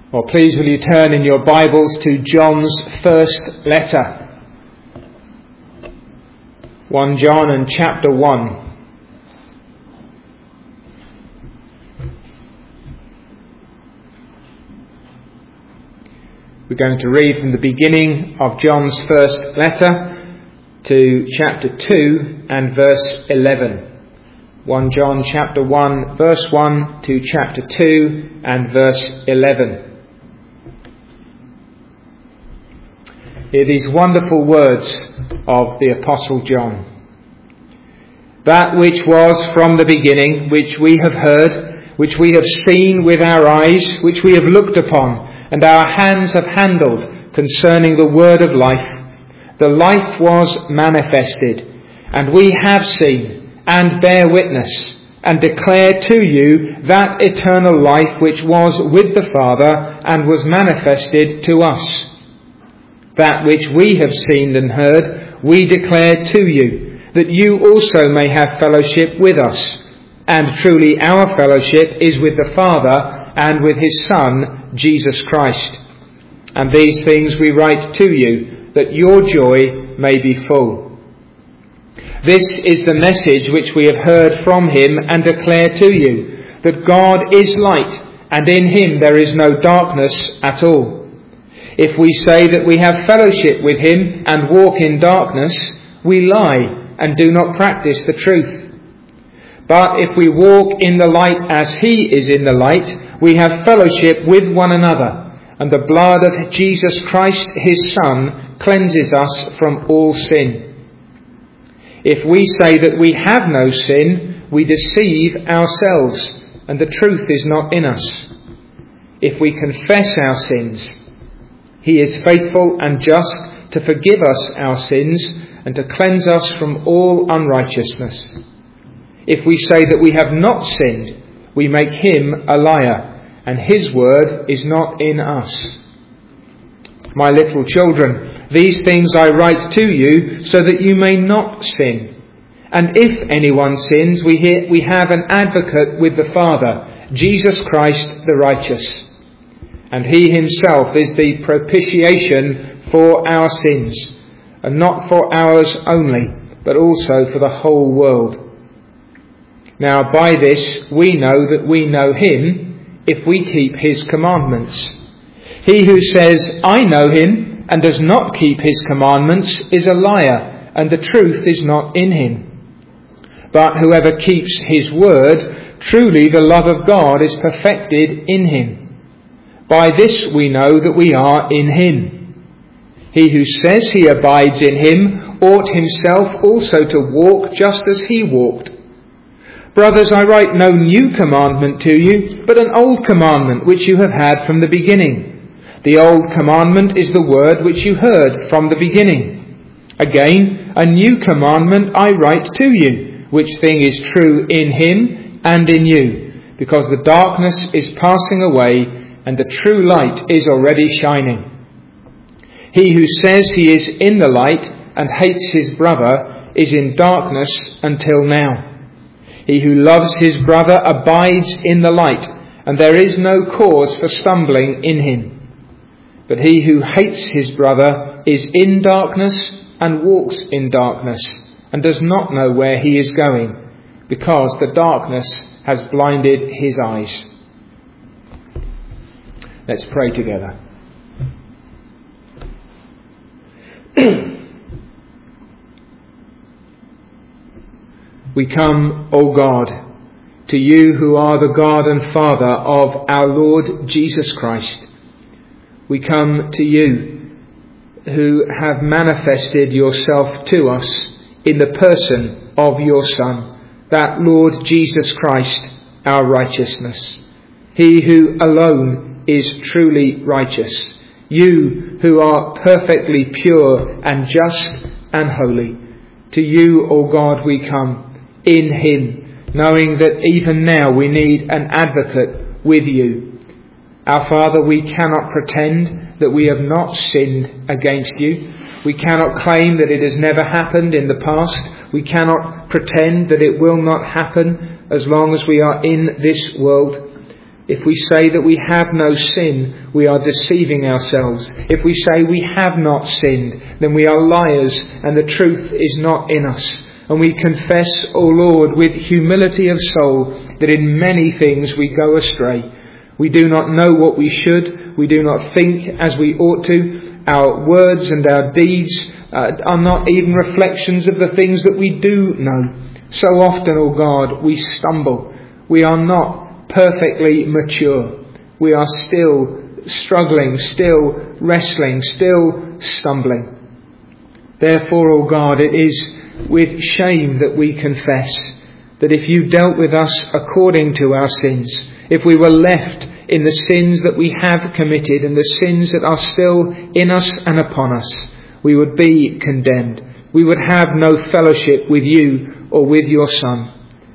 Well, please will you turn in your Bibles to John's first letter. 1 John and chapter 1. We're going to read from the beginning of John's first letter to chapter 2 and verse 11. 1 John chapter 1 verse 1 to chapter 2 and verse 11. Hear these wonderful words of the Apostle John. That which was from the beginning, which we have heard, which we have seen with our eyes, which we have looked upon, and our hands have handled concerning the word of life. The life was manifested, and we have seen and bear witness, and declare to you that eternal life which was with the Father and was manifested to us. That which we have seen and heard, we declare to you, that you also may have fellowship with us. And truly our fellowship is with the Father and with his Son, Jesus Christ. And these things we write to you, that your joy may be full. This is the message which we have heard from him and declare to you, that God is light, and in him there is no darkness at all. If we say that we have fellowship with him and walk in darkness, we lie and do not practice the truth. But if we walk in the light as he is in the light, we have fellowship with one another, and the blood of Jesus Christ his Son cleanses us from all sin. If we say that we have no sin, we deceive ourselves, and the truth is not in us. If we confess our sins, he is faithful and just to forgive us our sins and to cleanse us from all unrighteousness. If we say that we have not sinned, we make him a liar, and his word is not in us. My little children, these things I write to you so that you may not sin. And if anyone sins, we have an advocate with the Father, Jesus Christ the righteous. And he himself is the propitiation for our sins, and not for ours only, but also for the whole world. Now by this we know that we know him, if we keep his commandments. He who says, I know him, and does not keep his commandments, is a liar, and the truth is not in him. But whoever keeps his word, truly the love of God is perfected in him. By this we know that we are in him. He who says he abides in him ought himself also to walk just as he walked. Brothers, I write no new commandment to you, but an old commandment which you have had from the beginning. The old commandment is the word which you heard from the beginning. Again, a new commandment I write to you, which thing is true in him and in you, because the darkness is passing away, and the true light is already shining. He who says he is in the light and hates his brother is in darkness until now. He who loves his brother abides in the light, and there is no cause for stumbling in him. But he who hates his brother is in darkness and walks in darkness, and does not know where he is going, because the darkness has blinded his eyes. Let's pray together. We come, O God, to you who are the God and Father of our Lord Jesus Christ. We come to you who have manifested yourself to us in the person of your Son, that Lord Jesus Christ, our righteousness. He who alone is truly righteous. You who are perfectly pure and just and holy. To you, O God, we come in him, knowing that even now we need an advocate with you. Our Father, we cannot pretend that we have not sinned against you. We cannot claim that it has never happened in the past. We cannot pretend that it will not happen as long as we are in this world. If we say that we have no sin, we are deceiving ourselves. If we say we have not sinned, then we are liars and the truth is not in us. And we confess, O Lord, with humility of soul, that in many things we go astray. We do not know what we should. We do not think as we ought to. Our words and our deeds are not even reflections of the things that we do know. So often, O God, we stumble. We are not perfectly mature. We are still struggling, still wrestling, still stumbling. Therefore, O God, it is with shame that we confess that if you dealt with us according to our sins, if we were left in the sins that we have committed and the sins that are still in us and upon us, we would be condemned. We would have no fellowship with you or with your Son.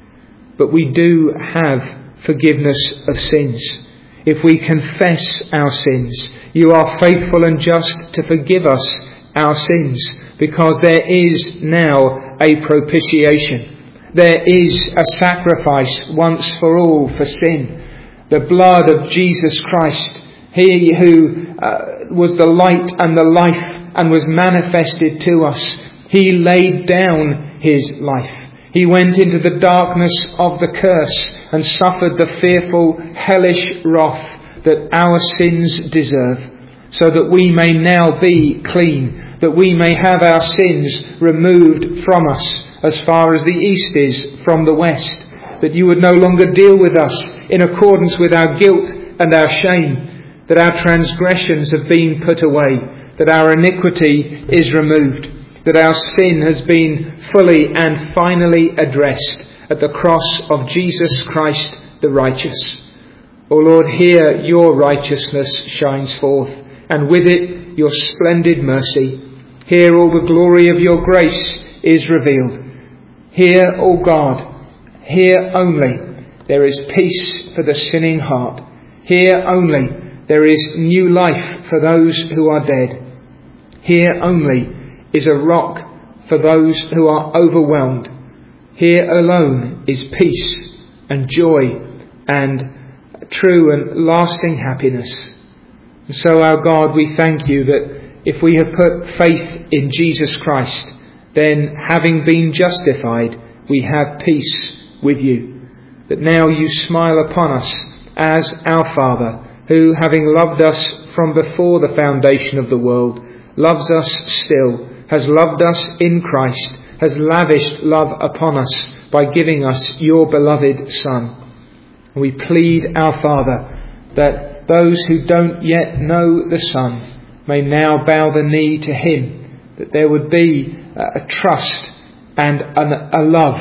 But we do have forgiveness of sins. If we confess our sins, you are faithful and just to forgive us our sins, because there is now a propitiation. There is a sacrifice once for all for sin. The blood of Jesus Christ, He who was the light and the life and was manifested to us. He laid down His life. He went into the darkness of the curse and suffered the fearful, hellish wrath that our sins deserve, so that we may now be clean, that we may have our sins removed from us as far as the east is from the west, that you would no longer deal with us in accordance with our guilt and our shame, that our transgressions have been put away, that our iniquity is removed, that our sin has been fully and finally addressed at the cross of Jesus Christ the righteous. O Lord, here your righteousness shines forth, and with it your splendid mercy. Here all the glory of your grace is revealed. Here, O God, here only there is peace for the sinning heart. Here only there is new life for those who are dead. Here only is a rock for those who are overwhelmed. Here alone is peace and joy and true and lasting happiness. And so, our God, we thank you that if we have put faith in Jesus Christ, then having been justified, we have peace with you. That now you smile upon us as our Father, who, having loved us from before the foundation of the world, loves us still, has loved us in Christ, has lavished love upon us by giving us your beloved Son. And we plead, our Father, that those who don't yet know the Son may now bow the knee to him, that there would be a trust and a love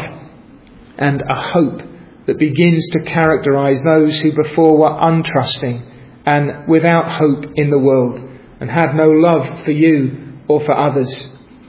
and a hope that begins to characterize those who before were untrusting and without hope in the world and had no love for you or for others.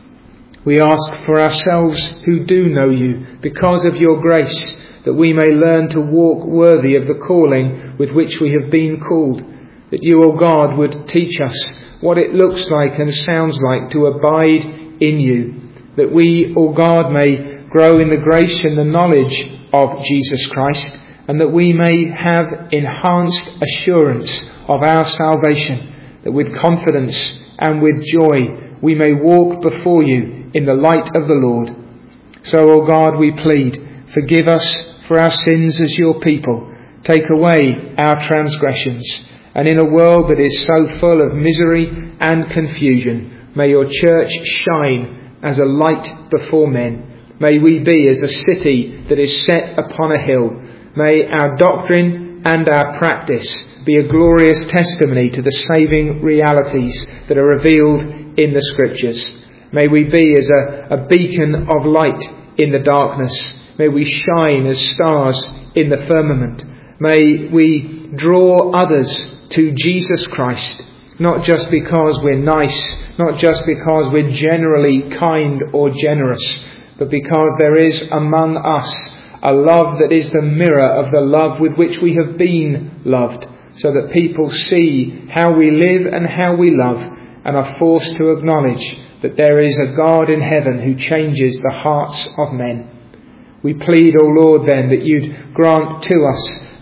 We ask for ourselves who do know you, because of your grace, that we may learn to walk worthy of the calling with which we have been called, that you, O God, would teach us what it looks like and sounds like to abide in you, that we, O God, may grow in the grace and the knowledge of Jesus Christ, and that we may have enhanced assurance of our salvation, that with confidence and with joy we may walk before you in the light of the Lord. So, O God, we plead, forgive us for our sins as your people, take away our transgressions, and in a world that is so full of misery and confusion, may your church shine as a light before men. May we be as a city that is set upon a hill. May our doctrine and our practice be a glorious testimony to the saving realities that are revealed in the Scriptures. May we be as a beacon of light in the darkness. May we shine as stars in the firmament. May we draw others to Jesus Christ, not just because we're nice, not just because we're generally kind or generous, but because there is among us a love that is the mirror of the love with which we have been loved, so that people see how we live and how we love and are forced to acknowledge that there is a God in heaven who changes the hearts of men. We plead, O Lord, then, that you'd grant to us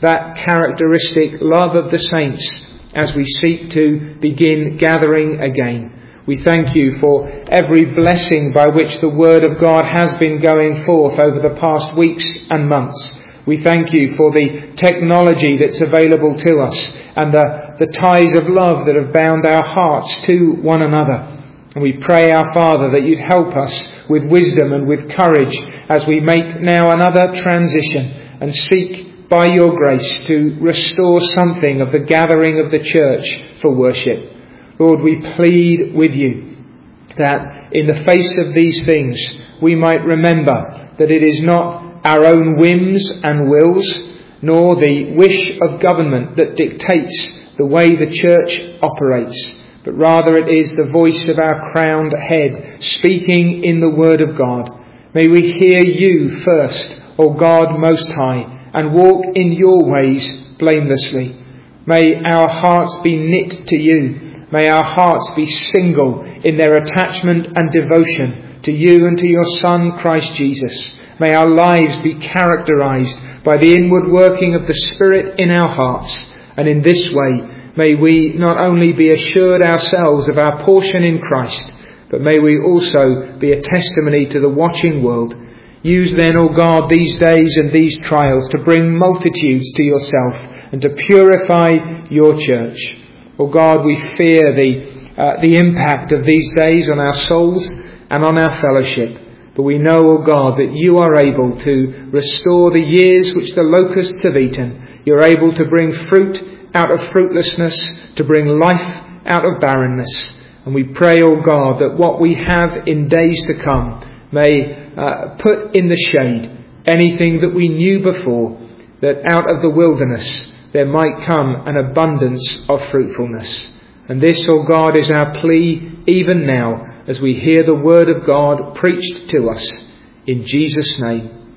that characteristic love of the saints as we seek to begin gathering again. We thank you for every blessing by which the Word of God has been going forth over the past weeks and months. We thank you for the technology that's available to us and the ties of love that have bound our hearts to one another. And we pray, our Father, that you'd help us with wisdom and with courage as we make now another transition and seek by your grace to restore something of the gathering of the church for worship. Lord, we plead with you that in the face of these things we might remember that it is not our own whims and wills nor the wish of government that dictates the way the church operates, but rather it is the voice of our crowned head speaking in the Word of God. May we hear you first, O God Most High, and walk in your ways blamelessly. May our hearts be knit to you. May our hearts be single in their attachment and devotion to you and to your Son, Christ Jesus. May our lives be characterized by the inward working of the Spirit in our hearts. And in this way, may we not only be assured ourselves of our portion in Christ, but may we also be a testimony to the watching world. Use then, O God, these days and these trials to bring multitudes to yourself and to purify your church. O God, we fear the impact of these days on our souls and on our fellowship. But we know, O God, that you are able to restore the years which the locusts have eaten. You're able to bring fruit out of fruitlessness, to bring life out of barrenness. And we pray, O God, that what we have in days to come may put in the shade anything that we knew before, that out of the wilderness there might come an abundance of fruitfulness. And this, O God, is our plea even now as we hear the Word of God preached to us. In Jesus' name,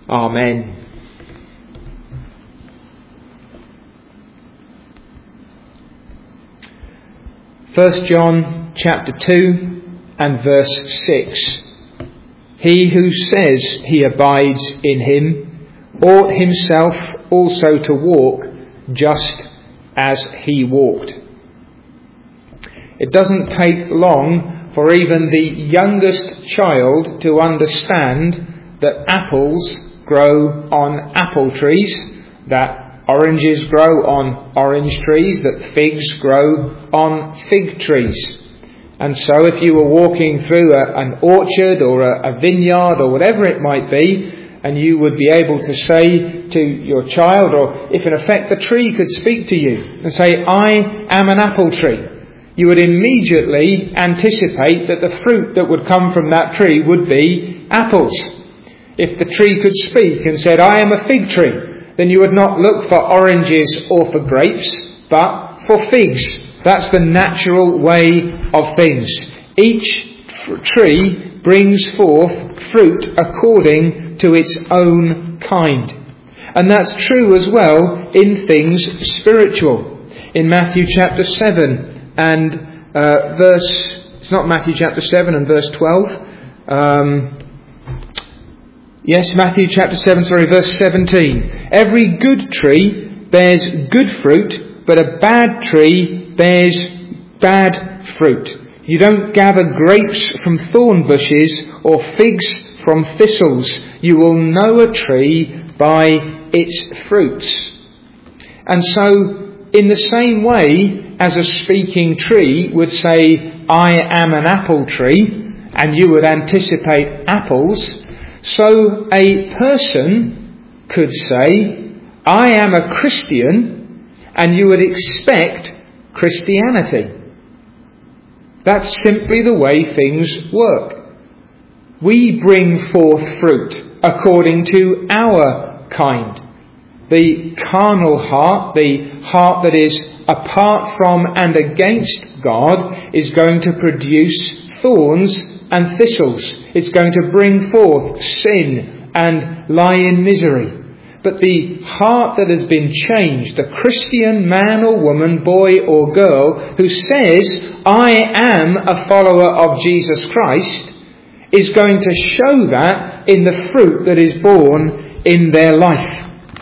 Amen. First John chapter 2 and verse 6. He who says he abides in him ought himself also to walk just as he walked. It doesn't take long for even the youngest child to understand that apples grow on apple trees, that oranges grow on orange trees, that figs grow on fig trees. And so if you were walking through an orchard or a vineyard or whatever it might be, and you would be able to say to your child, or if in effect the tree could speak to you and say, I am an apple tree, you would immediately anticipate that the fruit that would come from that tree would be apples. If the tree could speak and said, I am a fig tree, then you would not look for oranges or for grapes, but for figs. That's the natural way of things. Each tree brings forth fruit according to its own kind. And that's true as well in things spiritual. In Matthew chapter 7 and it's not Matthew chapter 7 and verse 12. Matthew chapter 7, verse 17. Every good tree bears good fruit, but a bad tree bears bad fruit. You don't gather grapes from thorn bushes or figs from thistles. You will know a tree by its fruits. And so, in the same way as a speaking tree would say, I am an apple tree, and you would anticipate apples, so a person could say, I am a Christian, and you would expect Christianity. That's simply the way things work. We bring forth fruit according to our kind. The carnal heart, the heart that is apart from and against God, is going to produce thorns and thistles. It's going to bring forth sin and lie in misery. But the heart that has been changed, the Christian man or woman, boy or girl, who says, I am a follower of Jesus Christ, is going to show that in the fruit that is born in their life.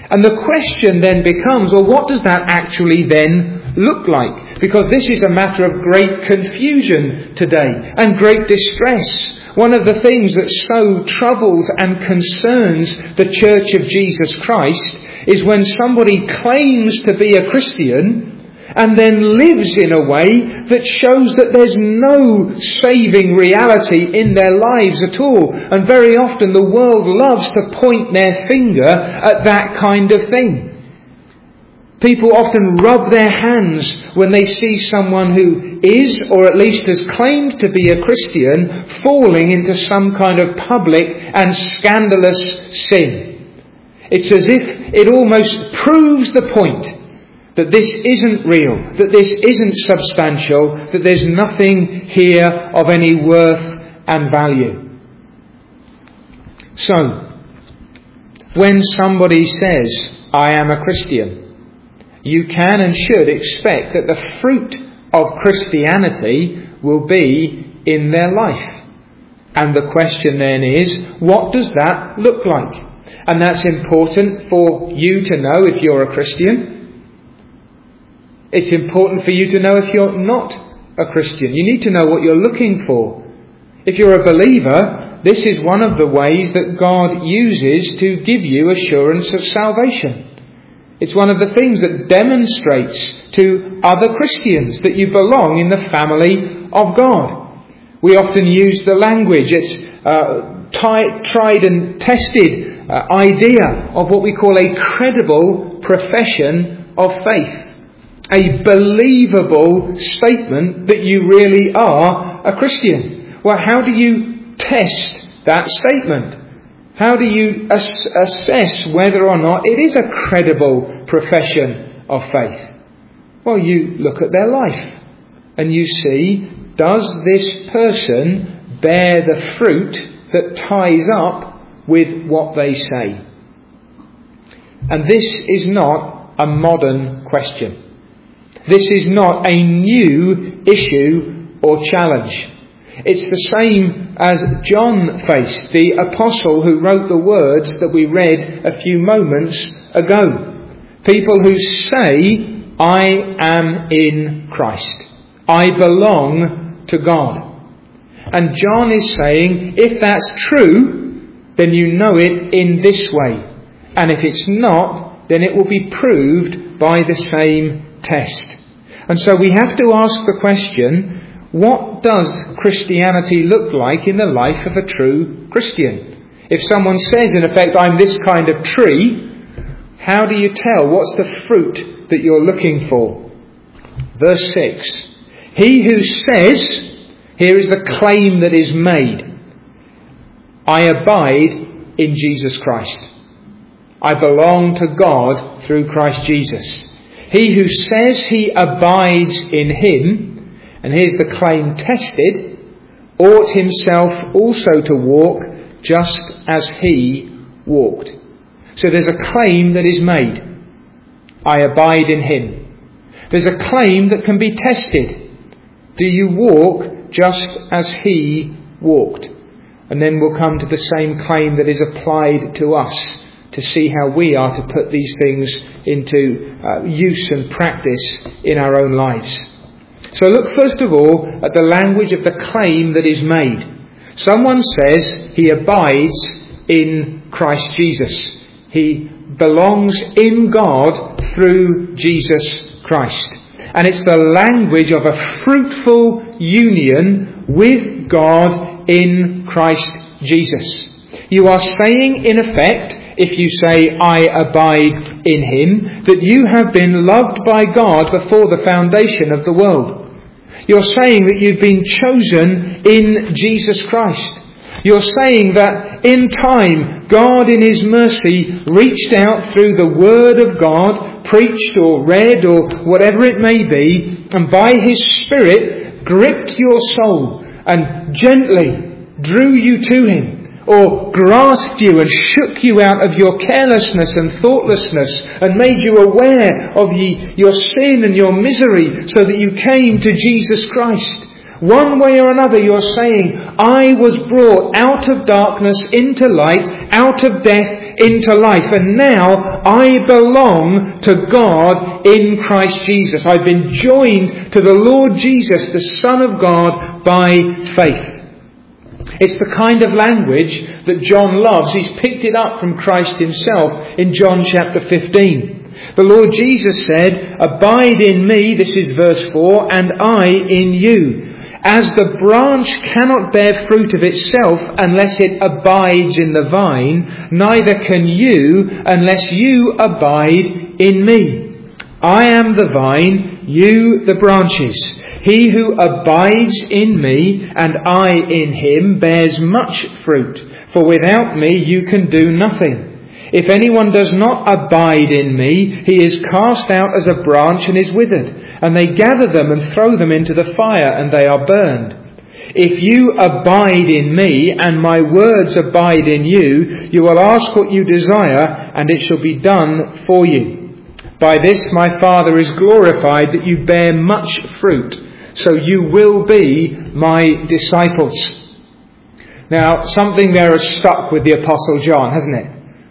And the question then becomes, well, what does that actually then look like? Because this is a matter of great confusion today and great distress. One of the things that so troubles and concerns the Church of Jesus Christ is when somebody claims to be a Christian and then lives in a way that shows that there's no saving reality in their lives at all. And very often the world loves to point their finger at that kind of thing. People often rub their hands when they see someone who is, or at least has claimed to be a Christian, falling into some kind of public and scandalous sin. It's as if it almost proves the point that this isn't real, that this isn't substantial, that there's nothing here of any worth and value. So, when somebody says, I am a Christian, you can and should expect that the fruit of Christianity will be in their life. And the question then is, what does that look like? And that's important for you to know if you're a Christian. It's important for you to know if you're not a Christian. You need to know what you're looking for. If you're a believer, this is one of the ways that God uses to give you assurance of salvation. It's one of the things that demonstrates to other Christians that you belong in the family of God. We often use the language, it's tried and tested idea of what we call a credible profession of faith. A believable statement that you really are a Christian. Well, how do you test that statement? How do you assess whether or not it is a credible profession of faith? Well, you look at their life and you see, does this person bear the fruit that ties up with what they say? And this is not a modern question. This is not a new issue or challenge. It's the same as John faced, the apostle who wrote the words that we read a few moments ago. People who say, I am in Christ. I belong to God. And John is saying, if that's true, then you know it in this way. And if it's not, then it will be proved by the same test. And so we have to ask the question, what does Christianity look like in the life of a true Christian? If someone says, in effect, I'm this kind of tree, how do you tell? What's the fruit that you're looking for? Verse 6. He who says, here is the claim that is made, I abide in Jesus Christ. I belong to God through Christ Jesus. He who says he abides in him, and here's the claim tested, ought himself also to walk just as he walked. So there's a claim that is made. I abide in him. There's a claim that can be tested. Do you walk just as he walked? And then we'll come to the same claim that is applied to us, to see how we are to put these things into use and practice in our own lives. So look first of all at the language of the claim that is made. Someone says he abides in Christ Jesus. He belongs in God through Jesus Christ. And it's the language of a fruitful union with God in Christ Jesus. You are saying, in effect, if you say, I abide in him, that you have been loved by God before the foundation of the world. You're saying that you've been chosen in Jesus Christ. You're saying that in time, God in his mercy reached out through the Word of God, preached or read or whatever it may be, and by his Spirit gripped your soul and gently drew you to him, or grasped you and shook you out of your carelessness and thoughtlessness and made you aware of your sin and your misery so that you came to Jesus Christ. One way or another you're saying, I was brought out of darkness into light, out of death into life. And now I belong to God in Christ Jesus. I've been joined to the Lord Jesus, the Son of God, by faith. It's the kind of language that John loves. He's picked it up from Christ himself in John chapter 15. The Lord Jesus said, "Abide in me," this is verse 4, "and I in you. As the branch cannot bear fruit of itself unless it abides in the vine, neither can you unless you abide in me. I am the vine, you the branches. He who abides in me and I in him bears much fruit, for without me you can do nothing. If anyone does not abide in me, he is cast out as a branch and is withered, and they gather them and throw them into the fire, and they are burned. If you abide in me, and my words abide in you, you will ask what you desire, and it shall be done for you. By this my Father is glorified, that you bear much fruit, so you will be my disciples." Now, something there has stuck with the Apostle John, hasn't it?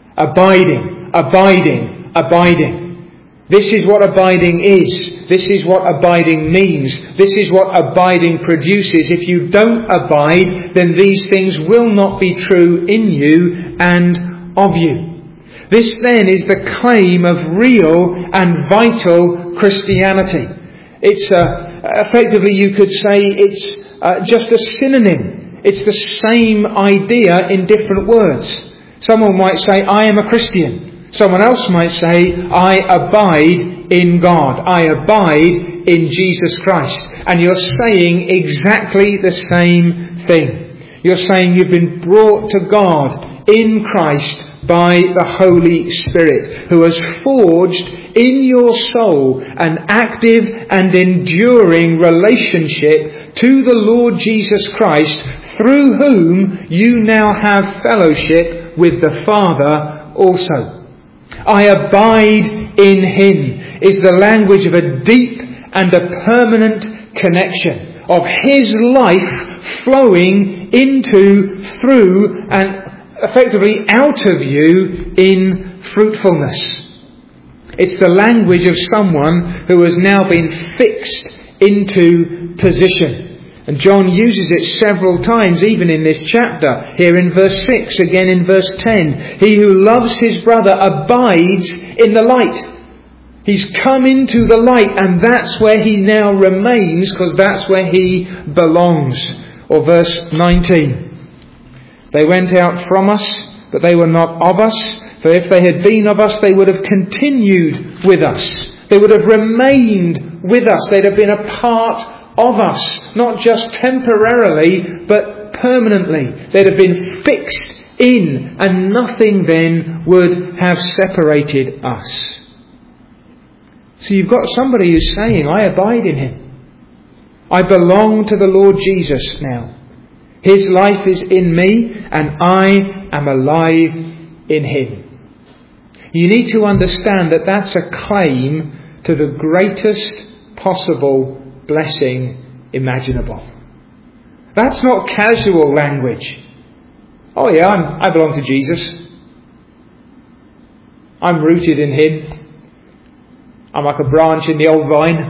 Abiding, abiding, abiding. This is what abiding is. This is what abiding means. This is what abiding produces. If you don't abide, then these things will not be true in you and of you. This then is the claim of real and vital Christianity. It's effectively, you could say, it's just a synonym. It's the same idea in different words. Someone might say, "I am a Christian." Someone else might say, "I abide in God. I abide in Jesus Christ." And you're saying exactly the same thing. You're saying you've been brought to God in Christ by the Holy Spirit, who has forged in your soul an active and enduring relationship to the Lord Jesus Christ, through whom you now have fellowship with the Father also. I abide in him is the language of a deep and a permanent connection, of his life flowing into, through, and effectively out of you in fruitfulness. It's the language of someone who has now been fixed into position. And John uses it several times, even in this chapter. Here in verse 6, again in verse 10. He who loves his brother abides in the light. He's come into the light, and that's where he now remains, because that's where he belongs. Or verse 19. They went out from us, but they were not of us. For if they had been of us, they would have continued with us. They would have remained with us. They'd have been a part of us, not just temporarily, but permanently. They'd have been fixed in, and nothing then would have separated us. So you've got somebody who's saying, "I abide in him. I belong to the Lord Jesus now. His life is in me, and I am alive in him." You need to understand that that's a claim to the greatest possible blessing imaginable. That's not casual language. "Oh yeah, I belong to Jesus. I'm rooted in him. I'm like a branch in the old vine."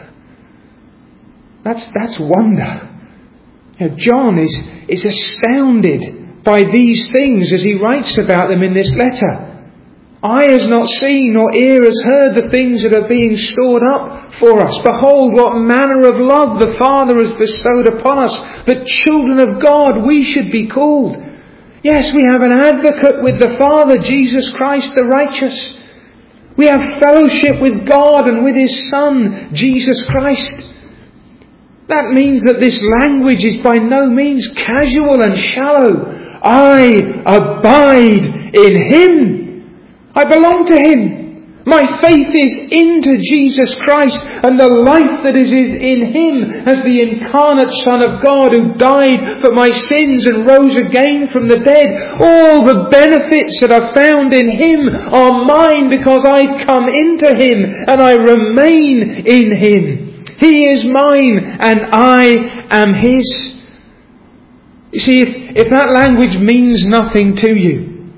That's wonder. Now, John is astounded by these things as he writes about them in this letter. Eye has not seen, nor ear has heard the things that are being stored up for us. Behold, what manner of love the Father has bestowed upon us, that children of God we should be called. Yes, we have an advocate with the Father, Jesus Christ the righteous. We have fellowship with God and with his Son, Jesus Christ. That means that this language is by no means casual and shallow. I abide in him. I belong to him. My faith is into Jesus Christ, and the life that is in him as the incarnate Son of God, who died for my sins and rose again from the dead. All the benefits that are found in him are mine, because I've come into him and I remain in him. He is mine and I am his. You see, if that language means nothing to you,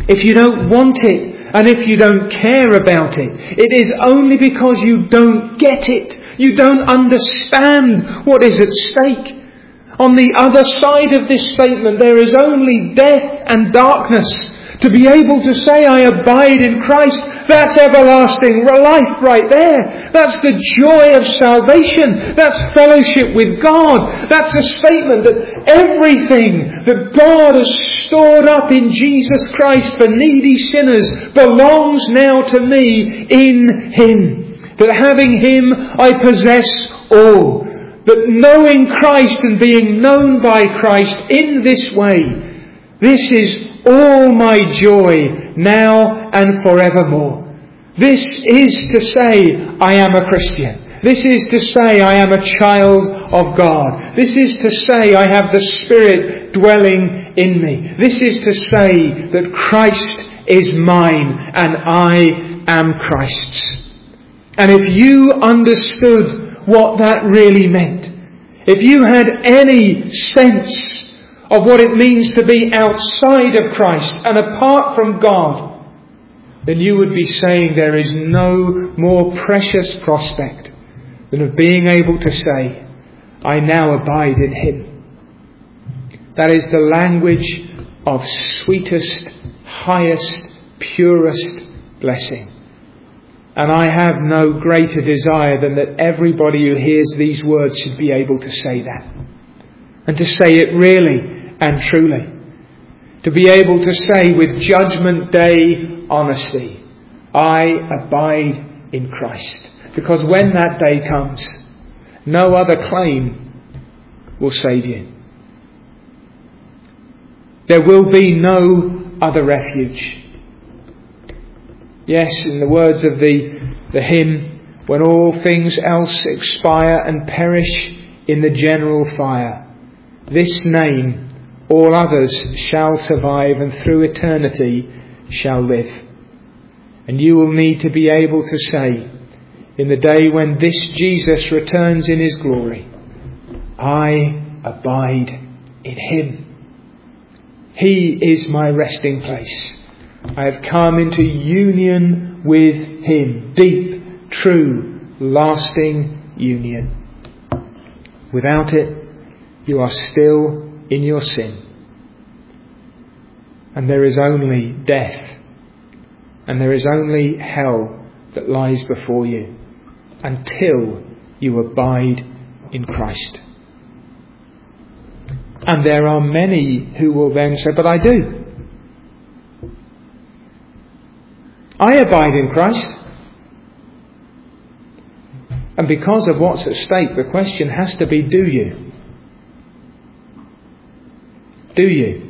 if you don't want it, and if you don't care about it, it is only because you don't get it. You don't understand what is at stake. On the other side of this statement, there is only death and darkness. To be able to say, I abide in Christ, that's everlasting life right there. That's the joy of salvation. That's fellowship with God. That's a statement that everything that God has stored up in Jesus Christ for needy sinners belongs now to me in Him. That having Him, I possess all. That knowing Christ and being known by Christ in this way, this is all my joy now and forevermore. This is to say I am a Christian. This is to say I am a child of God. This is to say I have the Spirit dwelling in me. This is to say that Christ is mine and I am Christ's. And if you understood what that really meant, if you had any sense of what it means to be outside of Christ and apart from God, then you would be saying there is no more precious prospect than of being able to say, I now abide in Him. That is the language of sweetest, highest, purest blessing. And I have no greater desire than that everybody who hears these words should be able to say that. And to say it really and truly. To be able to say with Judgment Day honesty, I abide in Christ. Because when that day comes, no other claim will save you. There will be no other refuge. Yes, in the words of the hymn, when all things else expire and perish in the general fire, this name, all others shall survive and through eternity shall live. And you will need to be able to say, in the day when this Jesus returns in His glory, I abide in Him. He is my resting place. I have come into union with Him. Deep, true, lasting union. Without it, you are still in your sin. And there is only death. And there is only hell that lies before you until you abide in Christ. And there are many who will then say, but I do. I abide in Christ. And because of what's at stake, the question has to be, do you? Do you?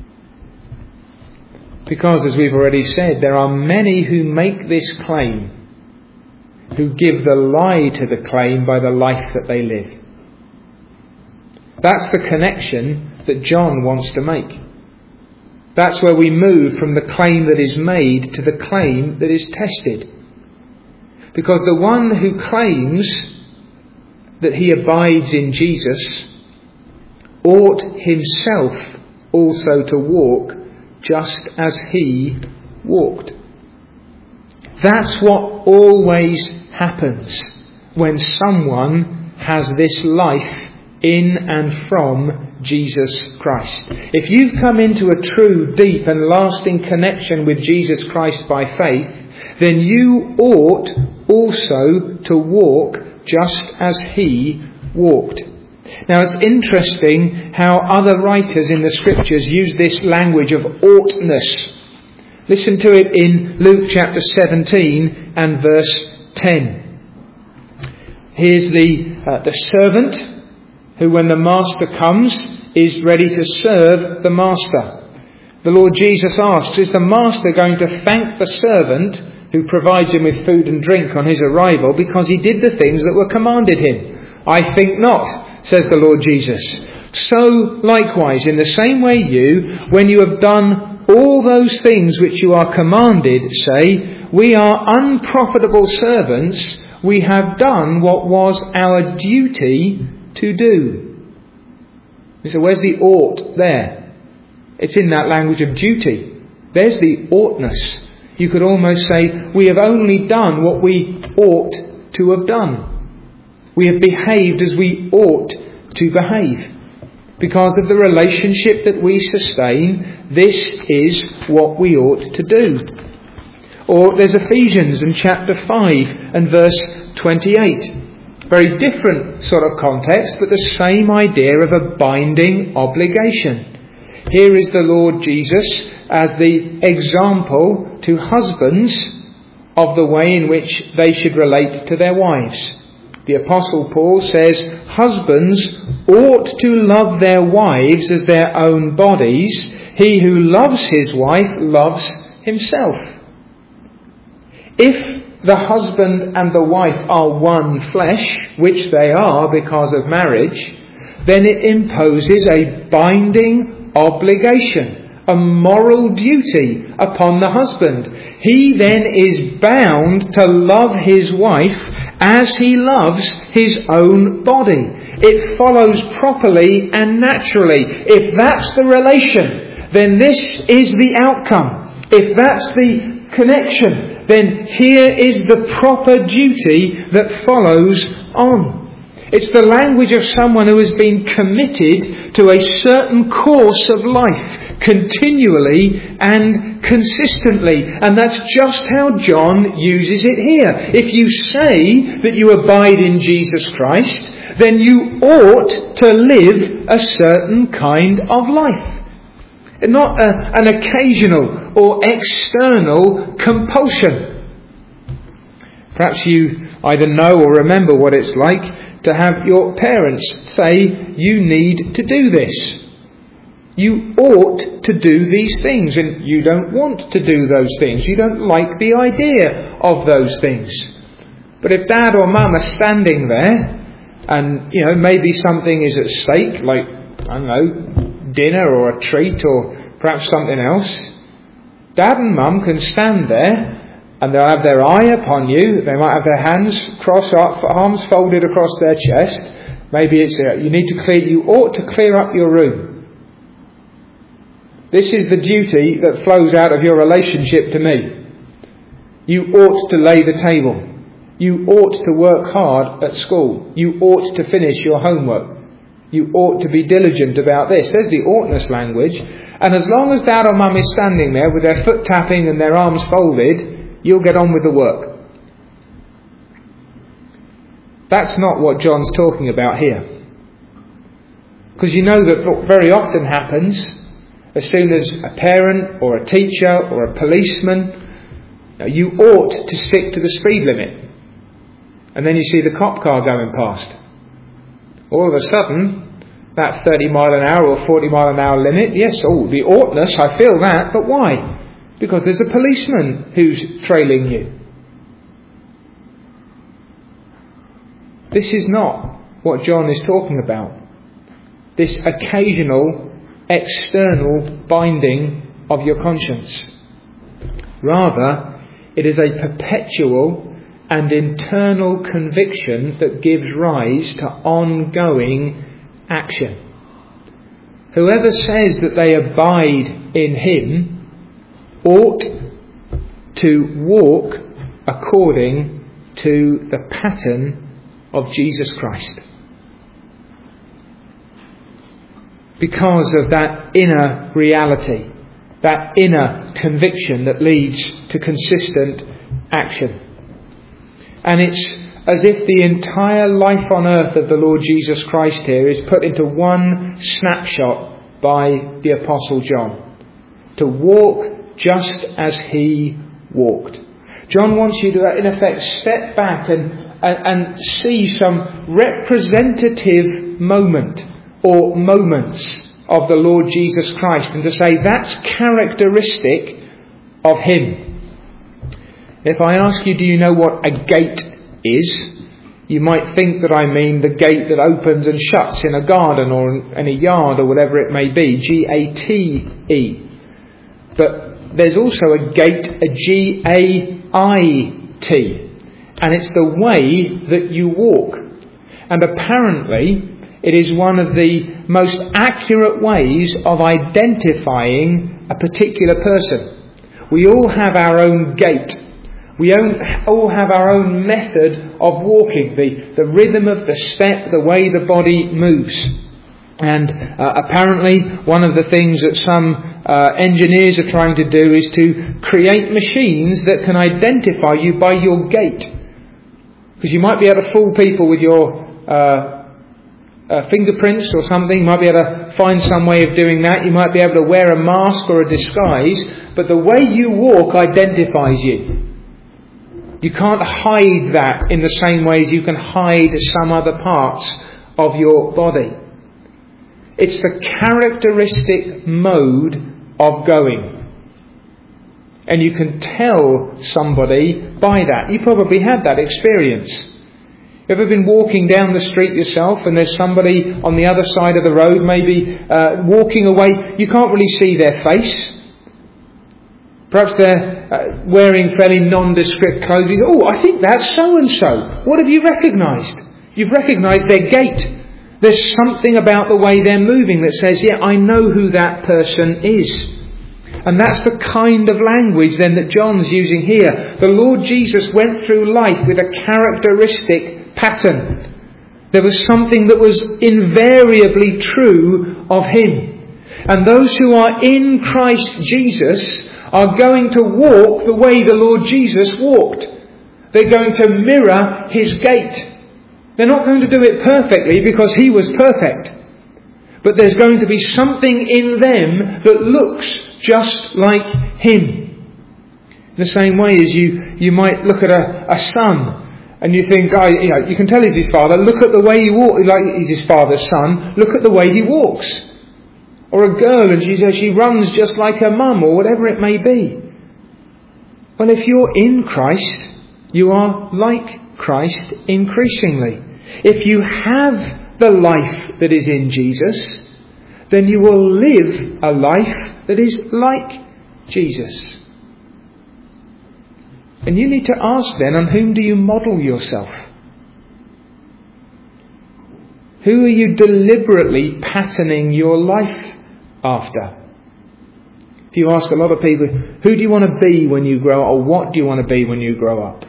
Because, as we've already said, there are many who make this claim, who give the lie to the claim by the life that they live. That's the connection that John wants to make. That's where we move from the claim that is made to the claim that is tested. Because the one who claims that he abides in Jesus ought himself also to walk just as he walked. That's what always happens when someone has this life in and from Jesus Christ. If you've come into a true, deep and lasting connection with Jesus Christ by faith, then you ought also to walk just as He walked. Now it's interesting how other writers in the Scriptures use this language of oughtness. Listen to it in Luke chapter 17 and verse 10. Here's the servant who, when the master comes, is ready to serve the master. The Lord Jesus asks, is the master going to thank the servant who provides him with food and drink on his arrival because he did the things that were commanded him? I think not, says the Lord Jesus. So likewise, in the same way you, when you have done all those things which you are commanded, say, we are unprofitable servants, we have done what was our duty to do. So where's the ought there? It's in that language of duty. There's the oughtness. You could almost say we have only done what we ought to have done. We have behaved as we ought to behave. Because of the relationship that we sustain, this is what we ought to do. Or there's Ephesians in chapter 5 and verse 28. Very different sort of context, but the same idea of a binding obligation. Here is the Lord Jesus as the example to husbands of the way in which they should relate to their wives. The Apostle Paul says, husbands ought to love their wives as their own bodies. He who loves his wife loves himself. If the husband and the wife are one flesh, which they are because of marriage, then it imposes a binding obligation, a moral duty upon the husband. He then is bound to love his wife as he loves his own body. It follows properly and naturally. If that's the relation, then this is the outcome. If that's the connection, then here is the proper duty that follows on. It's the language of someone who has been committed to a certain course of life, continually and consistently. And that's just how John uses it here. If you say that you abide in Jesus Christ, then you ought to live a certain kind of life. Not an occasional or external compulsion. Perhaps you either know or remember what it's like to have your parents say, you need to do this. You ought to do these things, and you don't want to do those things. You don't like the idea of those things. But if dad or mum are standing there, and maybe something is at stake, like, I don't know, dinner or a treat or perhaps something else, dad and mum can stand there and they'll have their eye upon you. They might have their hands crossed up, arms folded across their chest. Maybe it's you ought to clear up your room. This is the duty that flows out of your relationship to me. You ought to lay the table. You ought to work hard at school. You ought to finish your homework. You ought to be diligent about this. There's the oughtness language. And as long as dad or mum is standing there with their foot tapping and their arms folded, you'll get on with the work. That's not what John's talking about here. Because you know that what very often happens, as soon as a parent or a teacher or a policeman, you ought to stick to the speed limit. And then you see the cop car going past. All of a sudden, that 30 mile an hour or 40 mile an hour limit, yes, the oughtness, I feel that, but why? Because there's a policeman who's trailing you. This is not what John is talking about. This occasional, external binding of your conscience. Rather, it is a perpetual and internal conviction that gives rise to ongoing action. Whoever says that they abide in him ought to walk according to the pattern of Jesus Christ. Because of that inner reality, that inner conviction that leads to consistent action. And it's as if the entire life on earth of the Lord Jesus Christ here is put into one snapshot by the Apostle John. To walk just as he walked. John wants you to, in effect, step back and see some representative moment or moments of the Lord Jesus Christ, and to say that's characteristic of him. If I ask you, do you know what a gate is? You might think that I mean the gate that opens and shuts in a garden or in a yard or whatever it may be. G-A-T-E. But there's also a gate, a G-A-I-T. And it's the way that you walk. And apparently it is one of the most accurate ways of identifying a particular person. We all have our own gait. We all have our own method of walking, the rhythm of the step, the way the body moves. And apparently one of the things that some engineers are trying to do is to create machines that can identify you by your gait. Because you might be able to fool people with your fingerprints or something. You might be able to find some way of doing that. You might be able to wear a mask or a disguise. But the way you walk identifies you. You can't hide that in the same way as you can hide some other parts of your body. It's the characteristic mode of going. And you can tell somebody by that. You probably had that experience. You ever been walking down the street yourself and there's somebody on the other side of the road maybe walking away? You can't really see their face. Perhaps they're wearing fairly nondescript clothes. You go, oh, I think that's so-and-so. What have you recognised? You've recognised their gait. There's something about the way they're moving that says, yeah, I know who that person is. And that's the kind of language then that John's using here. The Lord Jesus went through life with a characteristic pattern. There was something that was invariably true of Him. And those who are in Christ Jesus are going to walk the way the Lord Jesus walked. They're going to mirror His gait. They're not going to do it perfectly because He was perfect. But there's going to be something in them that looks just like Him. In the same way as you might look at a son and you think, you can tell he's his father. Look at the way he walks, like he's his father's son. Look at the way he walks. Or a girl and she runs just like her mum or whatever it may be. Well, if you're in Christ, you are like Christ increasingly. If you have the life that is in Jesus, then you will live a life that is like Jesus. And you need to ask then, on whom do you model yourself? Who are you deliberately patterning your life after? If you ask a lot of people, who do you want to be when you grow up, or what do you want to be when you grow up?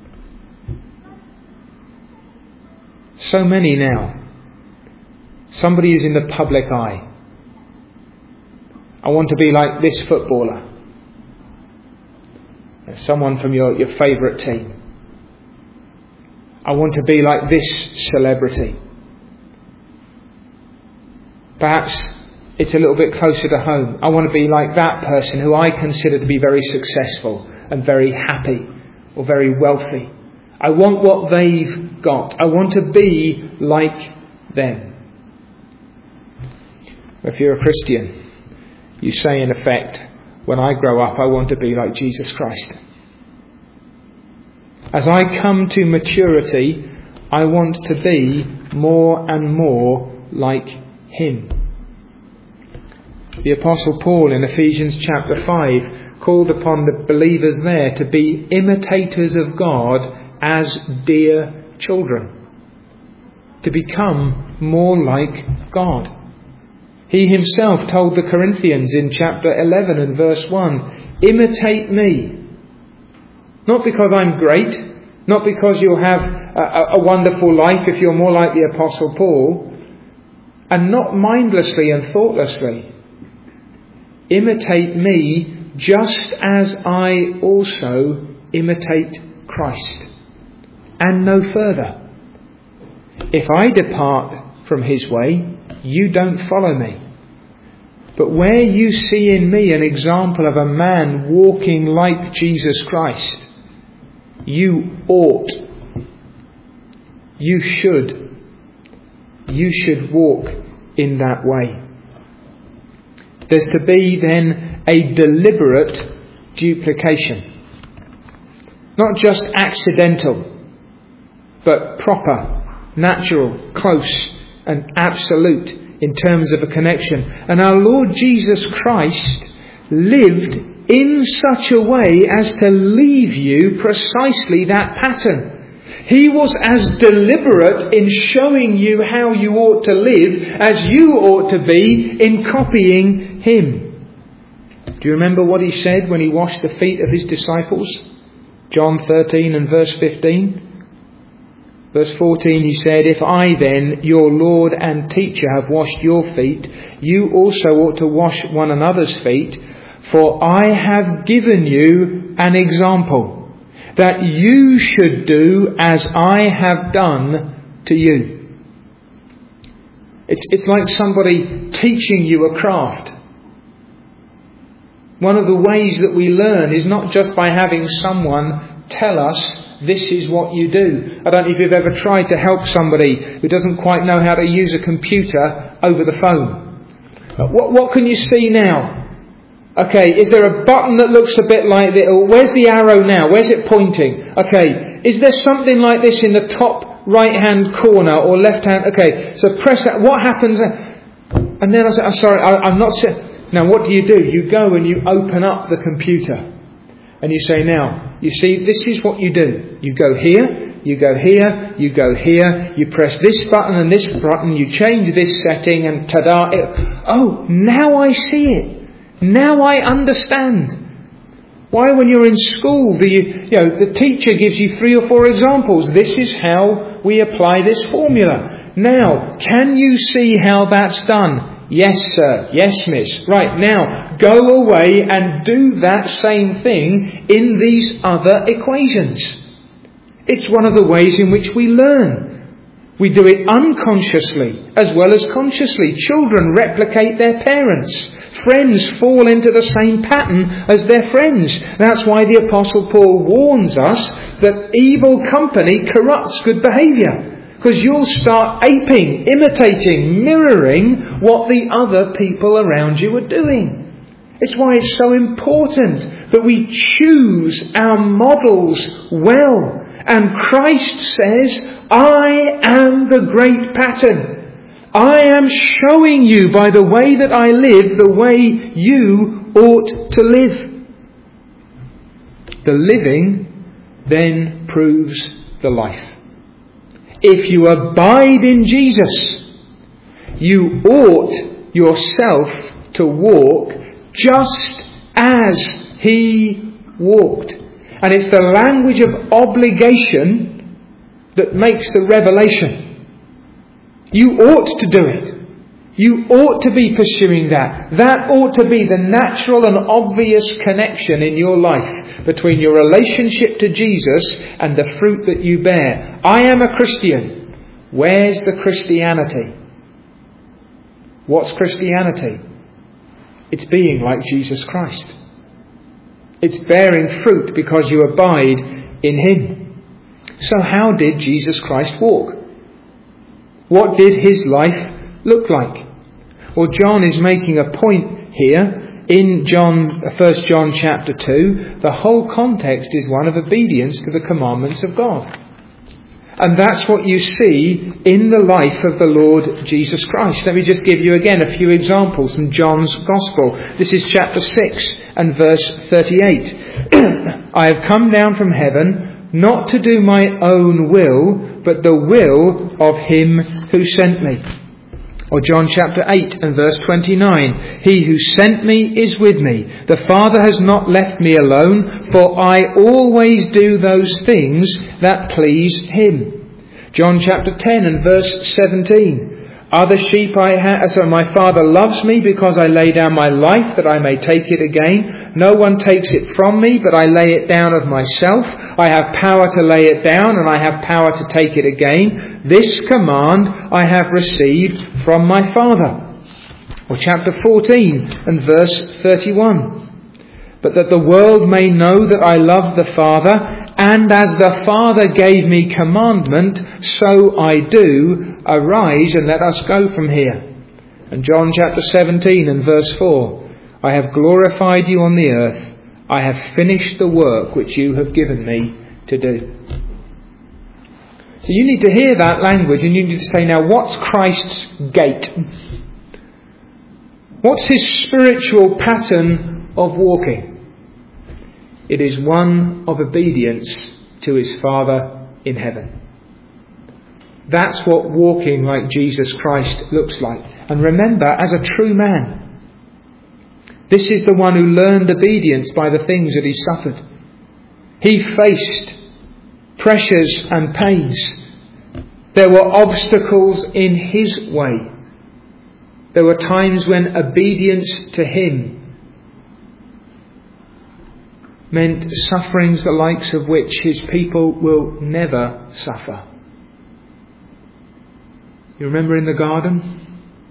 So many now. Somebody is in the public eye. I want to be like this footballer. Someone from your favourite team. I want to be like this celebrity. Perhaps it's a little bit closer to home. I want to be like that person who I consider to be very successful and very happy or very wealthy. I want what they've got. I want to be like them. If you're a Christian, you say in effect, when I grow up, I want to be like Jesus Christ. As I come to maturity, I want to be more and more like Him. The Apostle Paul in Ephesians chapter 5 called upon the believers there to be imitators of God as dear children. To become more like God. He himself told the Corinthians in chapter 11 and verse 1, imitate me. Not because I'm great, not because you'll have a wonderful life if you're more like the Apostle Paul, and not mindlessly and thoughtlessly. Imitate me just as I also imitate Christ, and no further. If I depart from His way, you don't follow me. But where you see in me an example of a man walking like Jesus Christ, you ought, you should walk in that way. There's to be then a deliberate duplication. Not just accidental, but proper, natural, close and absolute in terms of a connection. And our Lord Jesus Christ lived in such a way as to leave you precisely that pattern. He was as deliberate in showing you how you ought to live as you ought to be in copying Him. Do you remember what he said when he washed the feet of his disciples? John 13 and verse 15. Verse 14 he said, "If I then, your Lord and teacher, have washed your feet, you also ought to wash one another's feet. For I have given you an example, that you should do as I have done to you." It's like somebody teaching you a craft. One of the ways that we learn is not just by having someone tell us, "This is what you do." I don't know if you've ever tried to help somebody who doesn't quite know how to use a computer over the phone. What can you see now? Okay, is there a button that looks a bit like this? Where's the arrow now? Where's it pointing? Okay, is there something like this in the top right-hand corner or left-hand? Okay, so press that. What happens? And then I say, "I'm sorry, I'm not..." Now what do? You go and you open up the computer. And you say, "Now, you see, this is what you do. You go here, you go here, you go here, you press this button and this button, you change this setting and ta-da. Oh, now I see it. Now I understand." Why, when you're in school, the teacher gives you 3 or 4 examples. This is how we apply this formula. Now, can you see how that's done? "Yes, sir. Yes, miss." Right, now, go away and do that same thing in these other equations. It's one of the ways in which we learn. We do it unconsciously as well as consciously. Children replicate their parents. Friends fall into the same pattern as their friends. That's why the Apostle Paul warns us that evil company corrupts good behaviour. Because you'll start aping, imitating, mirroring what the other people around you are doing. It's why it's so important that we choose our models well. And Christ says, "I am the great pattern. I am showing you by the way that I live the way you ought to live." The living then proves the life. If you abide in Jesus, you ought yourself to walk just as He walked. And it's the language of obligation that makes the revelation. You ought to do it. You ought to be pursuing that. That ought to be the natural and obvious connection in your life between your relationship to Jesus and the fruit that you bear. I am a Christian. Where's the Christianity? What's Christianity? It's being like Jesus Christ. It's bearing fruit because you abide in Him. So how did Jesus Christ walk? What did His life look like? Well, John is making a point here in 1 John chapter 2. The whole context is one of obedience to the commandments of God. And that's what you see in the life of the Lord Jesus Christ. Let me just give you again a few examples from John's Gospel. This is chapter 6 and verse 38. "I have come down from heaven not to do my own will, but the will of Him who sent me." Or John chapter 8 and verse 29. "He who sent me is with me. The Father has not left me alone, for I always do those things that please Him." John chapter 10 and verse 17. "Other sheep I have, so my Father loves me because I lay down my life that I may take it again. No one takes it from me, but I lay it down of myself. I have power to lay it down and I have power to take it again. This command I have received from my Father." Or chapter 14 and verse 31. "But that the world may know that I love the Father, and as the Father gave me commandment, so I do. Arise and let us go from here." And John chapter 17 and verse 4. "I have glorified you on the earth. I have finished the work which you have given me to do." So you need to hear that language and you need to say, now what's Christ's gait? What's His spiritual pattern of walking? It is one of obedience to His Father in heaven. That's what walking like Jesus Christ looks like. And remember, as a true man, This is the one who learned obedience by the things that he suffered. He faced pressures and pains. There were obstacles in his way. There were times when obedience to him meant sufferings the likes of which his people will never suffer. You remember in the garden?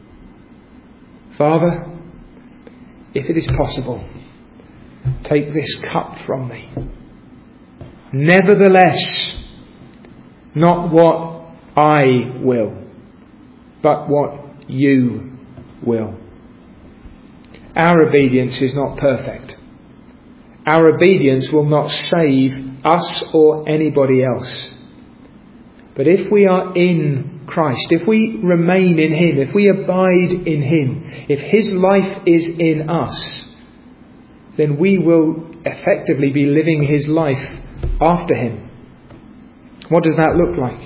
Father, if it is possible, take this cup from me. Nevertheless, not what I will, but what you will. Our obedience is not perfect. Our obedience will not save us or anybody else. But if we are in Christ, if we remain in him, if we abide in him, if his life is in us, then we will effectively be living his life after him. What does that look like?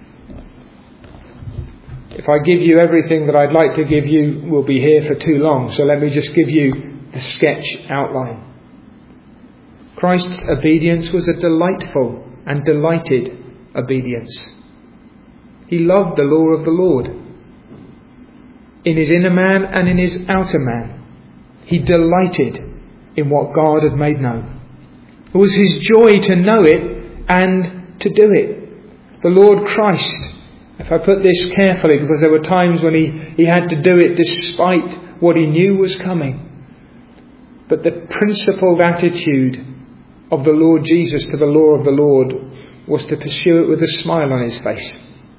If I give you everything that I'd like to give you, we'll be here for too long. So let me just give you the sketch outline. Christ's obedience was a delightful and delighted obedience. He loved the law of the Lord. In his inner man and in his outer man, he delighted in what God had made known. It was his joy to know it and to do it. The Lord Christ, if I put this carefully, because there were times when he had to do it despite what he knew was coming. But the principled attitude of the Lord Jesus to the law of the Lord was to pursue it with a smile on his face.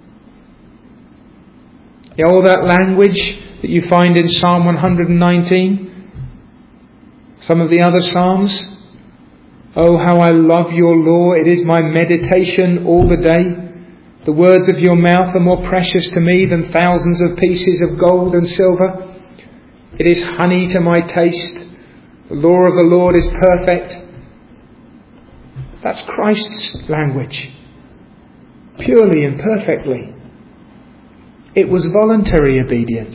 You know, all that language that you find in Psalm 119, some of the other Psalms. Oh, how I love your law. It is my meditation all the day. The words of your mouth are more precious to me than thousands of pieces of gold and silver. It is honey to my taste. The law of the Lord is perfect. That's Christ's language. Purely and perfectly. It was voluntary obedience.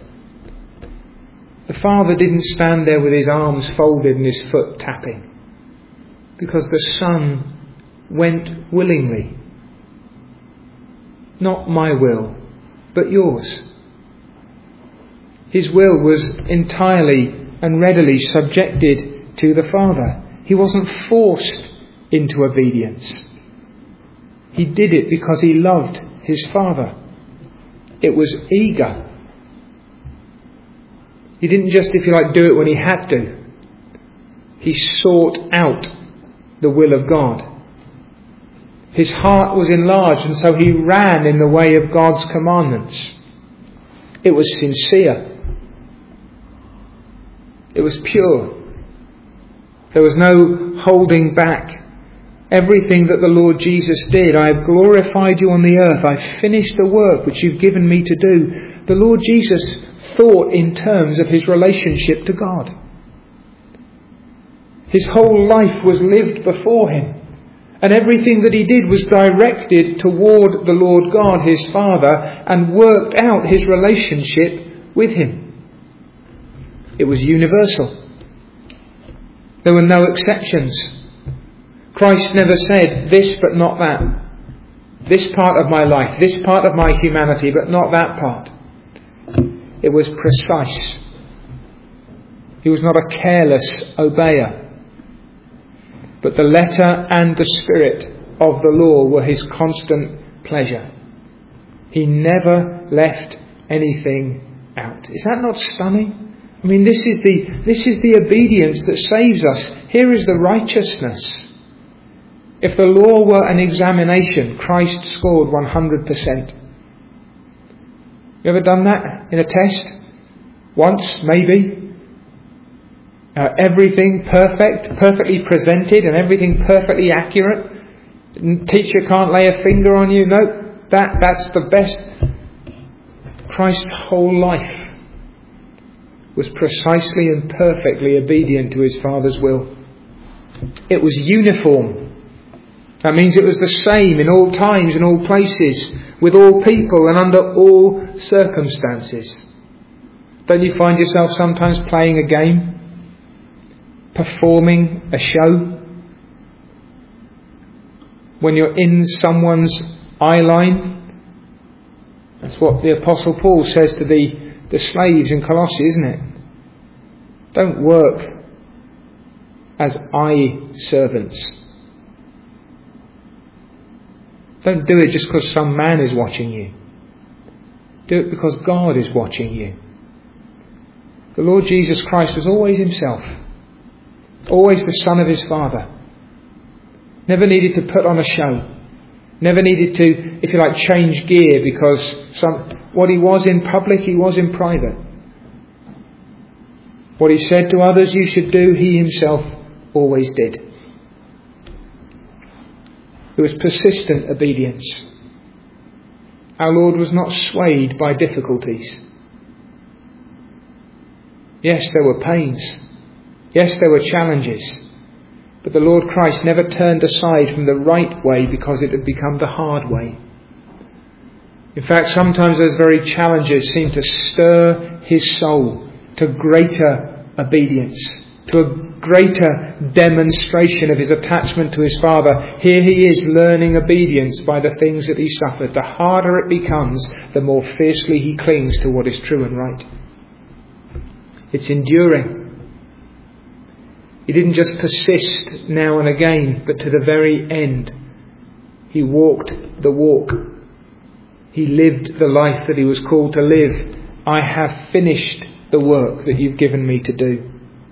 The Father didn't stand there with his arms folded and his foot tapping, because the Son went willingly. Not my will, but yours. His will was entirely and readily subjected to the Father. He wasn't forced into obedience. He did it because he loved his Father. It was eager. He didn't just, if you like, do it when he had to. He sought out the will of God. His heart was enlarged, and so he ran in the way of God's commandments. It was sincere. It was pure. There was no holding back. Everything that the Lord Jesus did, I have glorified you on the earth. I've finished the work which you've given me to do. The Lord Jesus thought in terms of his relationship to God. His whole life was lived before him. And everything that he did was directed toward the Lord God, his Father, and worked out his relationship with him. It was universal. There were no exceptions. Christ never said, this but not that. This part of my life, this part of my humanity, but not that part. It was precise. He was not a careless obeyer. But the letter and the spirit of the law were his constant pleasure. He never left anything out. Is that not stunning? I mean, this is the obedience that saves us. Here is the righteousness. If the law were an examination, Christ scored 100%. You ever done that in a test? Once, maybe. Everything perfect, perfectly presented, and everything perfectly accurate. Teacher can't lay a finger on you. No, that's the best. Christ's whole life was precisely and perfectly obedient to his Father's will. It was uniform. That means it was the same in all times, in all places, with all people and under all circumstances. Don't you find yourself sometimes playing a game? performing a show? When you're in someone's eye line? That's what the Apostle Paul says to the slaves in Colossae, isn't it? Don't work as eye servants. Don't do it just because some man is watching you. Do it because God is watching you. The Lord Jesus Christ was always himself. Always the Son of his Father. Never needed to put on a show. Never needed to, if you like, change gear because what he was in public, he was in private. What he said to others you should do, he himself always did. It was persistent obedience. Our Lord was not swayed by difficulties. Yes, there were pains. Yes, there were challenges. But the Lord Christ never turned aside from the right way because it had become the hard way. In fact, sometimes those very challenges seem to stir his soul to greater obedience, to a greater demonstration of his attachment to his Father. Here he is learning obedience by the things that he suffered. The harder it becomes, the more fiercely he clings to what is true and right. It's enduring. He didn't just persist now and again, but to the very end. He walked the walk. He lived the life that he was called to live. I have finished the work that you've given me to do.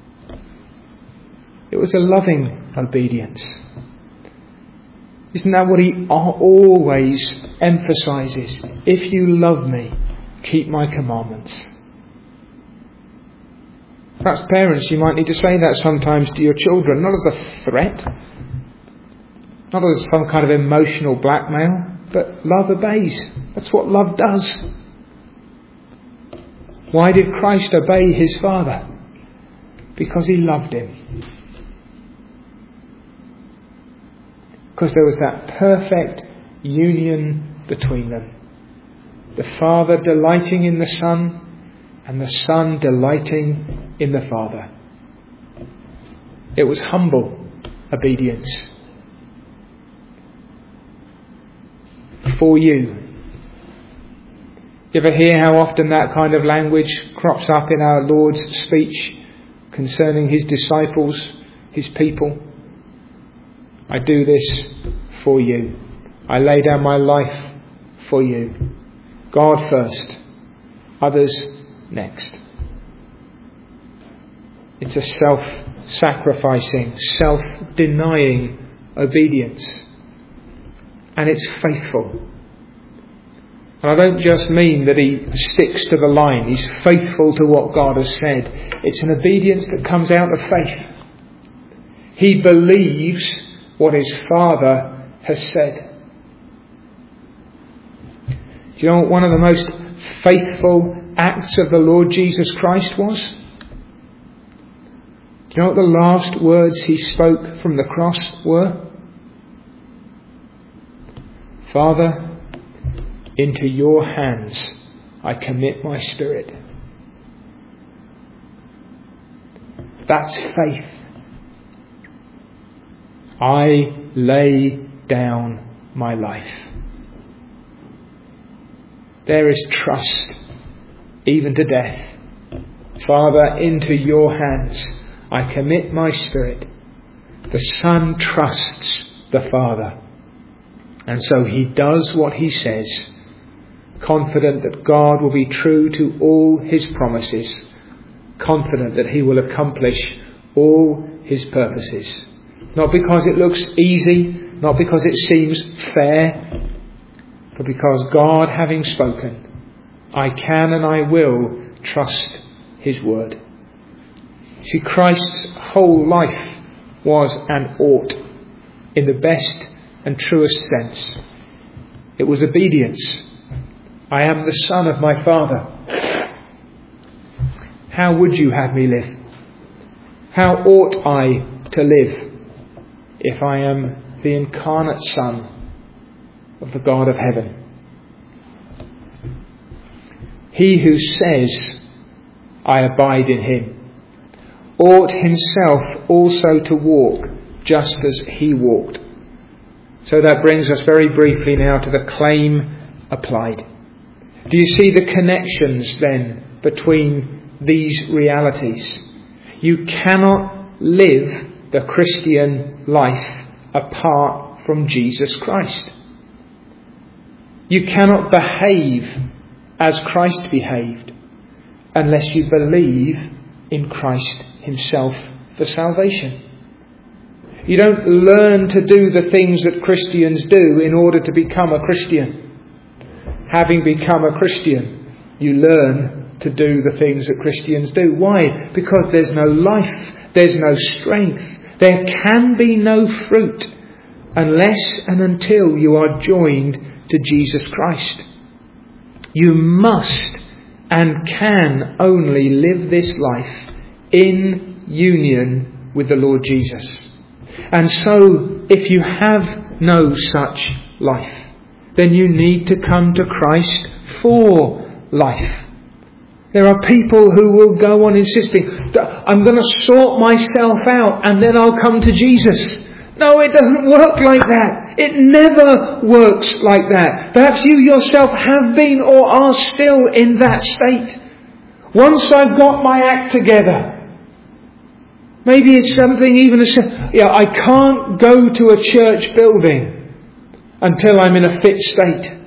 It was a loving obedience. Isn't that what he always emphasises? If you love me, keep my commandments. Perhaps parents, you might need to say that sometimes to your children, not as a threat, not as some kind of emotional blackmail, but love obeys. That's what love does. Why did Christ obey his Father? Because he loved him. Because there was that perfect union between them. The Father delighting in the Son, and the Son delighting in the Father. It was humble obedience. For you. You ever hear how often that kind of language crops up in our Lord's speech concerning his disciples, his people? I do this for you. I lay down my life for you. God first, others next. It's a self-sacrificing, self-denying obedience. And it's faithful. And I don't just mean that he sticks to the line. He's faithful to what God has said. It's an obedience that comes out of faith. He believes what his Father has said. Do you know what one of the most faithful acts of the Lord Jesus Christ was? Do you know what the last words he spoke from the cross were? Father, into your hands I commit my spirit. That's faith. I lay down my life. There is trust, even to death. Father, into your hands I commit my spirit. The Son trusts the Father. And so he does what he says, confident that God will be true to all his promises, confident that he will accomplish all his purposes. Not because it looks easy, not because it seems fair, but because God, having spoken, I can and I will trust his word. See, Christ's whole life was and ought, in the best and truest sense. It was obedience. I am the Son of my Father. How would you have me live? How ought I to live if I am the incarnate Son of the God of heaven? He who says, I abide in him, ought himself also to walk just as he walked. So that brings us very briefly now to the claim applied. Do you see the connections then between these realities? You cannot live the Christian life apart from Jesus Christ. You cannot behave as Christ behaved unless you believe in Christ himself for salvation. You don't learn to do the things that Christians do in order to become a Christian. Having become a Christian, you learn to do the things that Christians do. Why? Because there's no life, there's no strength, there can be no fruit unless and until you are joined to Jesus Christ. You must and can only live this life in union with the Lord Jesus. And so, if you have no such life, then you need to come to Christ for life. There are people who will go on insisting, I'm going to sort myself out and then I'll come to Jesus. No, it doesn't work like that. It never works like that. Perhaps you yourself have been or are still in that state. Once I've got my act together, maybe it's something even as, I can't go to a church building until I'm in a fit state.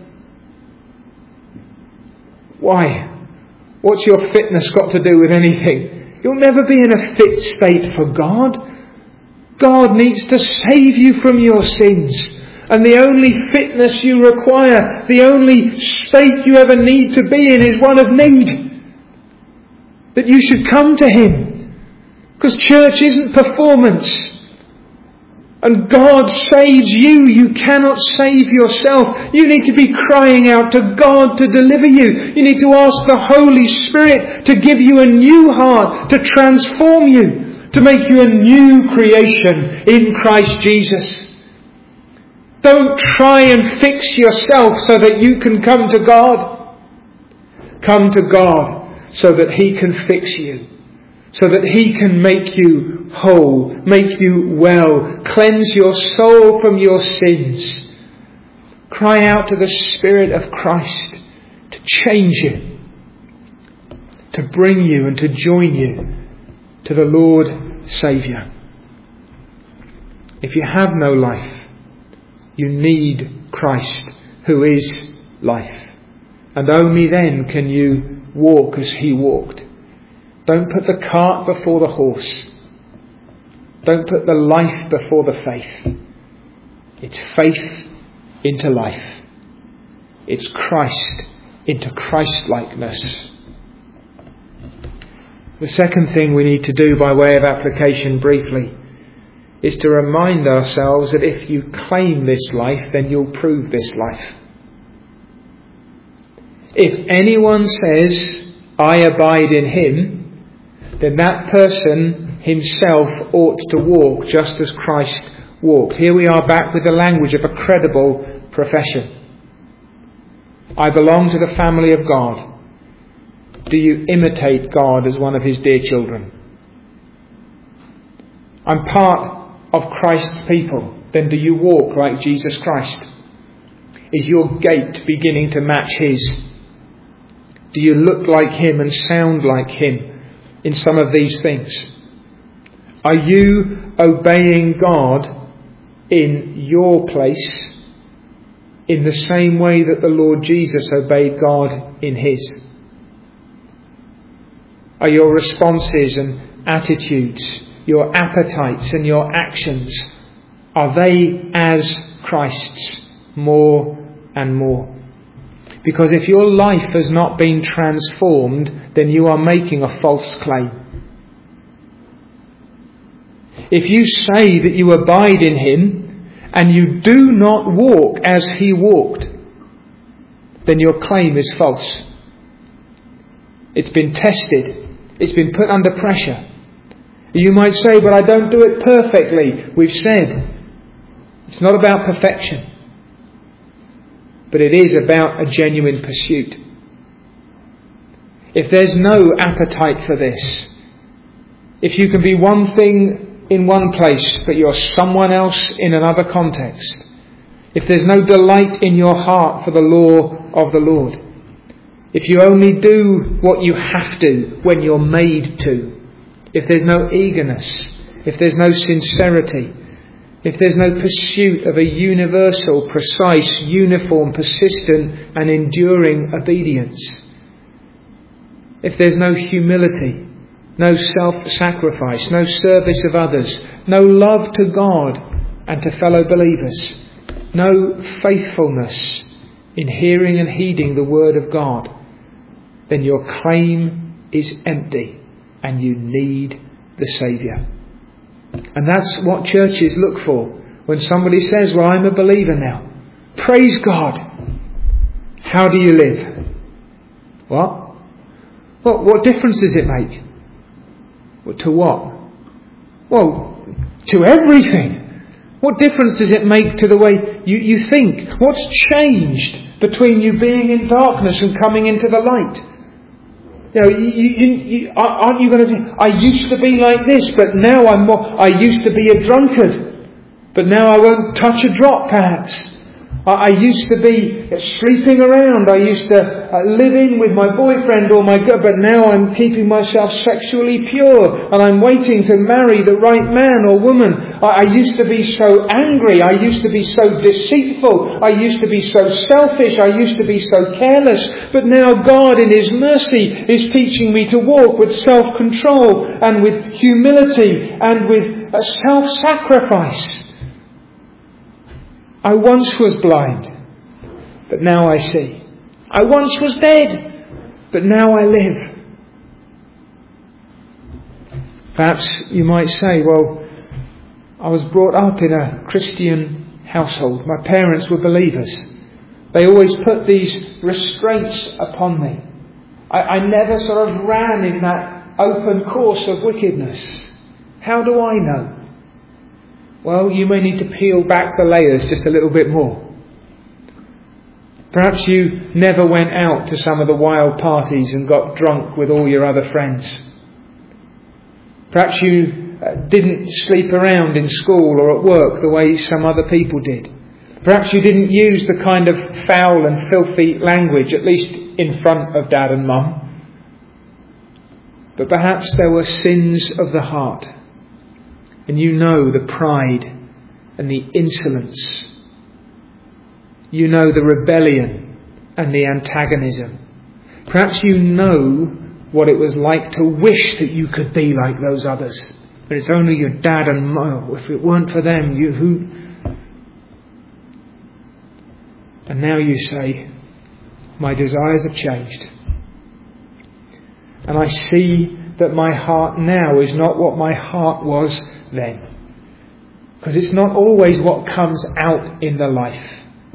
Why? What's your fitness got to do with anything? You'll never be in a fit state for God. God needs to save you from your sins. And the only fitness you require, the only state you ever need to be in is one of need. That you should come to Him. Because church isn't performance. And God saves you. You cannot save yourself. You need to be crying out to God to deliver you. You need to ask the Holy Spirit to give you a new heart, to transform you, to make you a new creation in Christ Jesus. Don't try and fix yourself so that you can come to God. Come to God so that He can fix you. So that He can make you whole, make you well, cleanse your soul from your sins. Cry out to the Spirit of Christ to change you, to bring you and to join you to the Lord Saviour. If you have no life, you need Christ, who is life. And only then can you walk as He walked. Don't put the cart before the horse. Don't put the life before the faith. It's faith into life. It's Christ into Christ-likeness. The second thing we need to do by way of application briefly is to remind ourselves that if you claim this life, then you'll prove this life. If anyone says, I abide in Him, then that person himself ought to walk just as Christ walked. Here we are back with the language of a credible profession. I belong to the family of God. Do you imitate God as one of His dear children? I'm part of Christ's people. Then do you walk like Jesus Christ? Is your gait beginning to match His? Do you look like Him and sound like Him in some of these things? Are you obeying God in your place in the same way that the Lord Jesus obeyed God in His? Are your responses and attitudes, your appetites and your actions, are they as Christ's more and more? Because if your life has not been transformed, then you are making a false claim. If you say that you abide in Him and you do not walk as He walked, then your claim is false. It's been tested. It's been put under pressure. You might say, but I don't do it perfectly. We've said it's not about perfection. But it is about a genuine pursuit. If there's no appetite for this, if you can be one thing in one place but you're someone else in another context, if there's no delight in your heart for the law of the Lord, if you only do what you have to when you're made to, if there's no eagerness, if there's no sincerity, if there's no pursuit of a universal, precise, uniform, persistent and enduring obedience, if there's no humility, no self-sacrifice, no service of others, no love to God and to fellow believers, no faithfulness in hearing and heeding the word of God, then your claim is empty and you need the Saviour. And that's what churches look for when somebody says, well, I'm a believer now. Praise God. How do you live? What? What difference does it make? Well, to what? Well, to everything. What difference does it make to the way you think? What's changed between you being in darkness and coming into the light? You know, aren't you going to think, I used to be like this, but now I'm more, I used to be a drunkard, but now I won't touch a drop perhaps. I used to be sleeping around. I used to live in with my boyfriend or my girl, but now I'm keeping myself sexually pure and I'm waiting to marry the right man or woman. I used to be so angry. I used to be so deceitful. I used to be so selfish. I used to be so careless. But now God in His mercy is teaching me to walk with self-control and with humility and with self-sacrifice. I once was blind, but now I see. I once was dead, but now I live. Perhaps you might say, well, I was brought up in a Christian household. My parents were believers. They always put these restraints upon me. I never sort of ran in that open course of wickedness. How do I know? Well, you may need to peel back the layers just a little bit more. Perhaps you never went out to some of the wild parties and got drunk with all your other friends. Perhaps you didn't sleep around in school or at work the way some other people did. Perhaps you didn't use the kind of foul and filthy language, at least in front of Dad and Mum. But perhaps there were sins of the heart. And you know the pride and the insolence. You know the rebellion and the antagonism. Perhaps you know what it was like to wish that you could be like those others. But it's only your dad and mum. If it weren't for them, who? And now you say, my desires have changed. And I see that my heart now is not what my heart was then. Because it's not always what comes out in the life.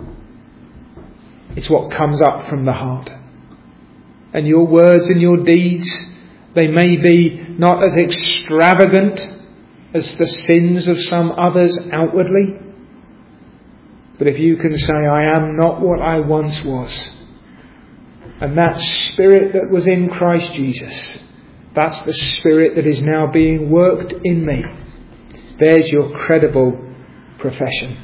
It's what comes up from the heart. And your words and your deeds, they may be not as extravagant as the sins of some others outwardly. But if you can say, I am not what I once was, and that Spirit that was in Christ Jesus, that's the Spirit that is now being worked in me. There's your credible profession.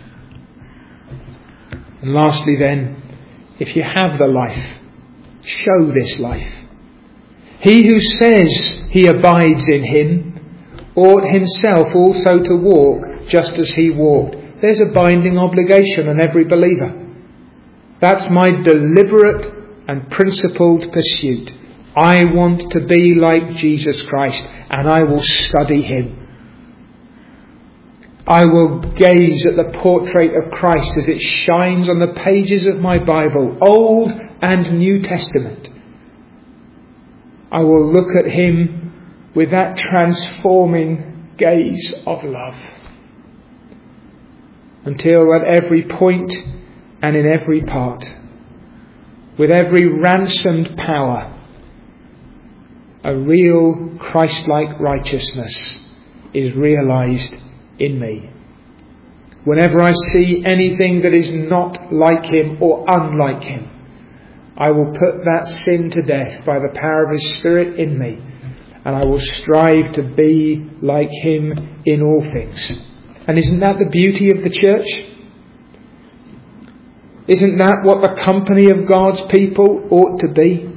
And lastly then, if you have the life, show this life. He who says he abides in Him ought himself also to walk just as He walked. There's a binding obligation on every believer. That's my deliberate and principled pursuit. I want to be like Jesus Christ, and I will study Him. I will gaze at the portrait of Christ as it shines on the pages of my Bible, Old and New Testament. I will look at Him with that transforming gaze of love, until at every point and in every part, with every ransomed power, a real Christ-like righteousness is realised in me. Whenever I see anything that is not like Him or unlike Him, I will put that sin to death by the power of His Spirit in me, and I will strive to be like him in all things. And isn't that the beauty of the church? Isn't that what the company of God's people ought to be?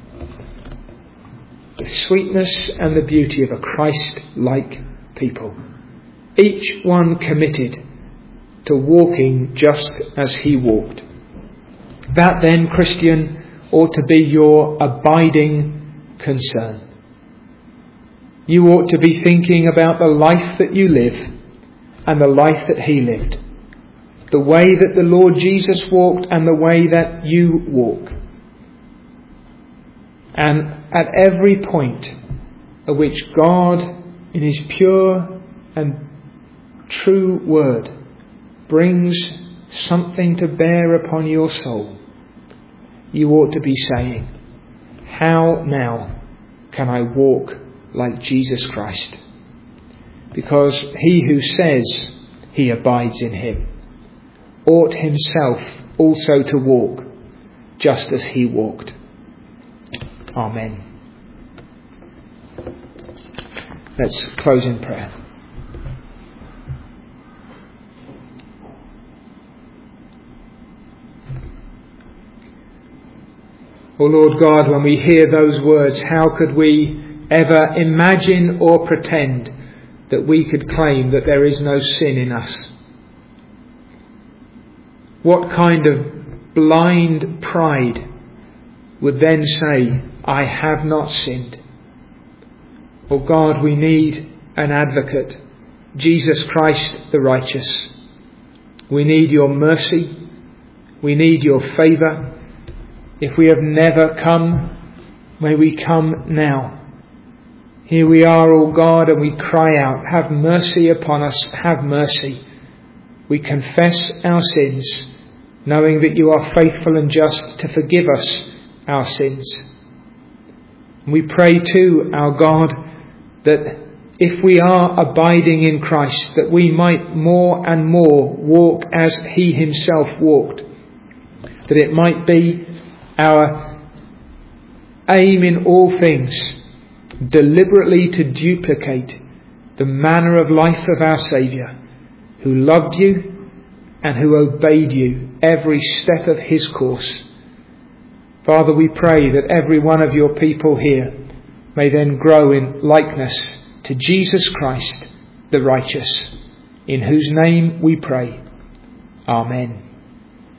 The sweetness and the beauty of a Christ-like people. Each one committed to walking just as he walked. That then, Christian, ought to be your abiding concern. You ought to be thinking about the life that you live and the life that he lived. The way that the Lord Jesus walked and the way that you walk. And at every point at which God, in his pure and true word, brings something to bear upon your soul, you ought to be saying, how now can I walk like Jesus Christ? Because he who says he abides in him ought himself also to walk just as he walked. Amen. Let's close in prayer. O Lord God, when we hear those words, how could we ever imagine or pretend that we could claim that there is no sin in us? What kind of blind pride would then say, I have not sinned? O God, we need an advocate, Jesus Christ the righteous. We need your mercy. We need your favour. If we have never come, may we come now. Here we are, O God, and we cry out, have mercy upon us, have mercy. We confess our sins, knowing that you are faithful and just to forgive us our sins. We pray too, our God, that if we are abiding in Christ, that we might more and more walk as he himself walked. That it might be our aim in all things deliberately to duplicate the manner of life of our Saviour, who loved you and who obeyed you every step of his course. Father, we pray that every one of your people here may then grow in likeness to Jesus Christ, the righteous, in whose name we pray. Amen.